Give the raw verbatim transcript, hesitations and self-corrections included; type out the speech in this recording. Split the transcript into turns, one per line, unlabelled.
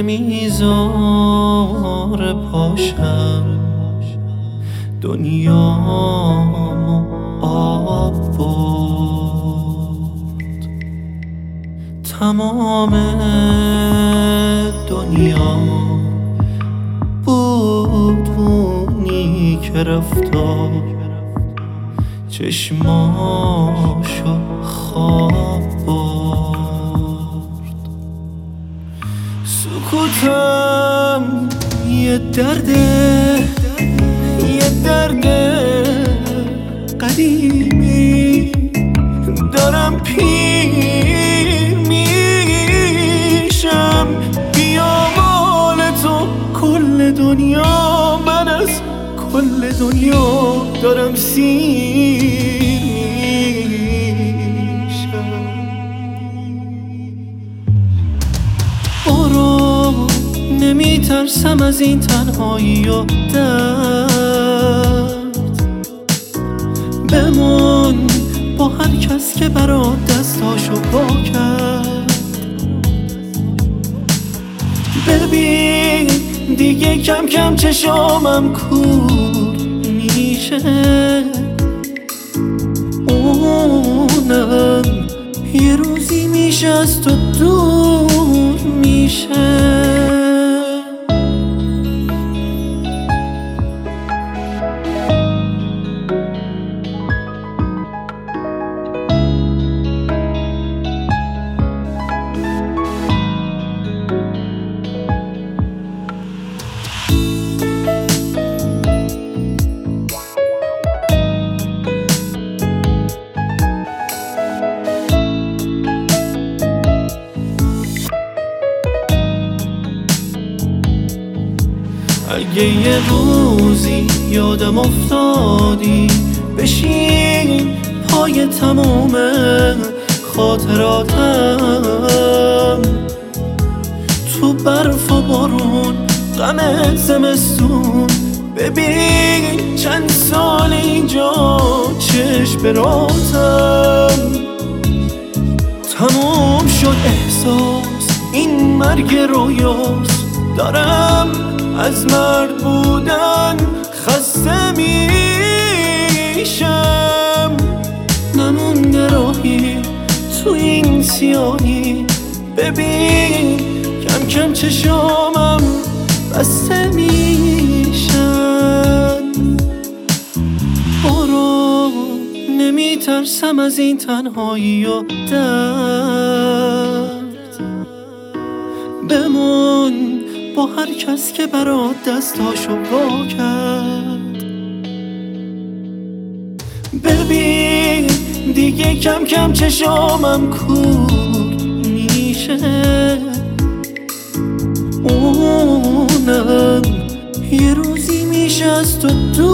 نمیذاره پاشم دنیامو آب برد. تمام دنیا بود اونی که رفتا چشماشو خواب برد. سکوتم یه درده، یه درد قدیمی، دارم پیر میشم. بیا مال تو کل دنیا، من از کل دنیا دارم سیر میشم. برو نمیترسم از این تنهایی و درد، بمون با هر کس که برات دستاشو پا کرد. ببین دیگه کم کم چشامم کور میشه، اونم یه روزی میشه از تو دور میشه. اگه یه روزی یادم افتادی بشین پای تموم خاطراتم، تو برف و بارون غم زمستون، ببین چند سال اینجا چشم براتم. تموم شد احساس این مرگ رویاست، دارم از مرد بودن خسته میشم. نمونده راهی تو این سیاهی، ببین کم کم چشامم بسته میشن. برو نمیترسم از این تنهایی و درد، بمون با هر کس که برات دستاشو وا کرد. ببین دیگه کم کم چشامم کور میشه، اونم یه روزی میشه از تو دور